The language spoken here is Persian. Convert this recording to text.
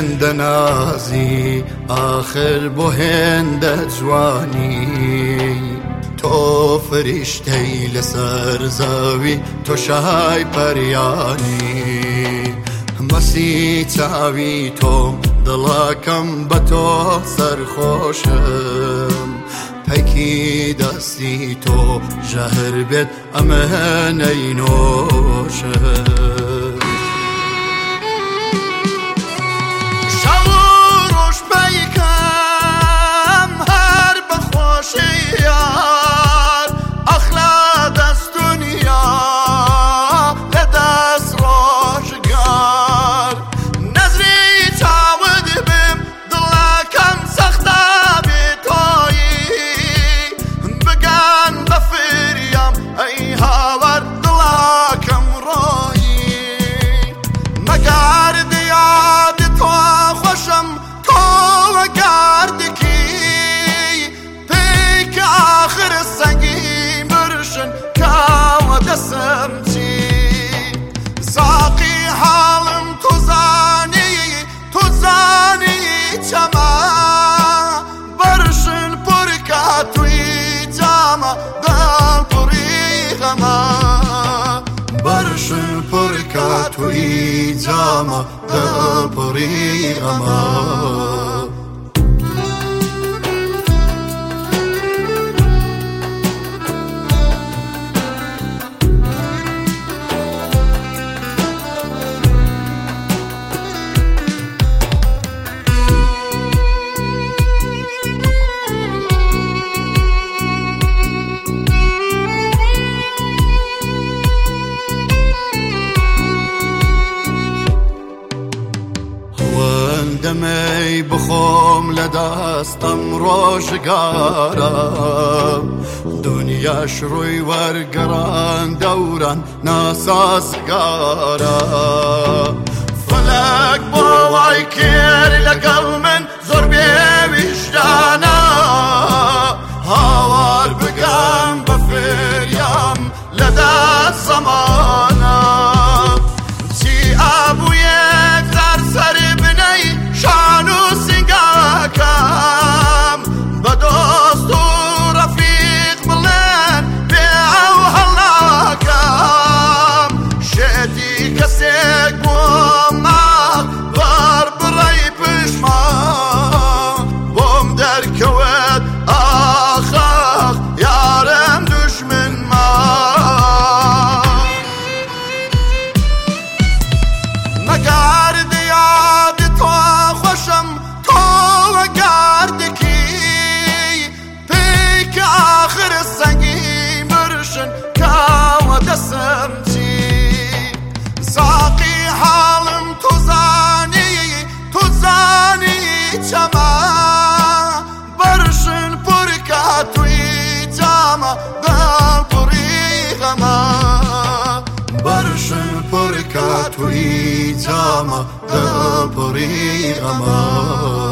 هێندە نازی آخر بۆ هێندە جوانی تۆ فریشتەی لەسەر زەوی تۆ شای پەریانی مەسی چاوی تۆ دڵەکەم بە تۆ سەرخۆشم پەیکی دەستی تۆ ژەهر بێت ئەمەنەی نۆشم شەو و ڕۆژ پەیکەم هەر بەخۆشی یار ئەخلا دەست دنیا لە دەست ڕۆژگار نەزری چاوت بم دڵەکەم سەختە بێ تۆیی بگەن بە فریام ئەی هاوار دڵەکەم ڕۆیی مەگارد یاد تۆ خۆشم تۆوە گاردکی پێیکە ئاخر سەنگی برشن کاوە دەسم چی ساقی حاڵم تو زانی چەما برشن پڕکە توی جامە دڵپڕی غەمە برشن پڕکە توی جامە دڵپڕی غەمە دەمەی بخۆم لە دەستەم ڕۆژگارە دنیاش ڕووی وەرگەڕان دەوران ناسازگارە فەلەک بۆ وای کرد لەگەڵ من زۆر بێویژدانە هاوار بگەم بە فریام لەدەست زەمانە چی ئابوویەک زار سەر بنەی شان و سینگاکەم بە دۆست و ڕەفیق بڵێن بێ ئەو هەڵاکەم شێتی کەسێک بۆم ماڵ بەر بڕەی پشمان بۆم دەرکەوێت ئاخاخ یارم دوژمن مەگارد یاد تۆ خۆشم تۆوە گاردکی پێیکە ئاخر سەنگی برشن کاوە دەسم چی ساقی حاڵم تو زانی چەما برشن پڕکە توی جامە دڵپڕی غەمە برشن پڕکە توی جامە دڵپڕی غەمە